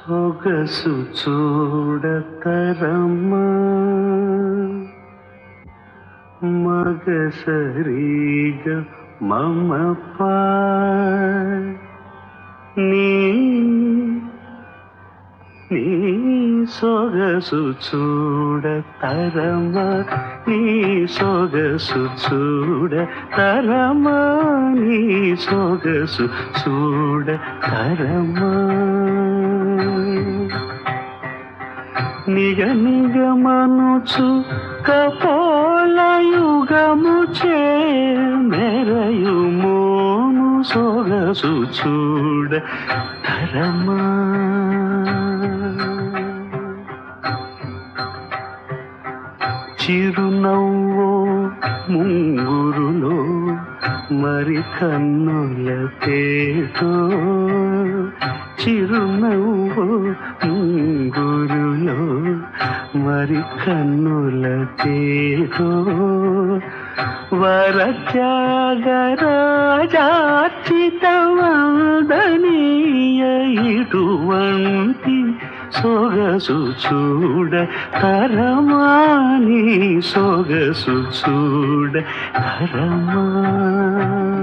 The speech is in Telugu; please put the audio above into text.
సొగసు చూడతరమ్మా మగసరిగ మమప నీ సొగసు చూడతరమ్మా నీ సొగసు చూడతరమ్మా నీ సొగసు చూడతరమ్మా నిగ నిగమనుచు కపోలయుగము చే మెరయు మోము సొగసు చూడతరమ్మా చిరునవ్వో ముంగురులో మరి కన్నుల తేటో చిరునవ్వో ముంగురులో మరి కన్నుల తేటో వరత్యాగరాజార్చితవందనీయ ఇటువంటి సొగసు చూడతరమ్మా నీ సొగసు చూడతరమ్మా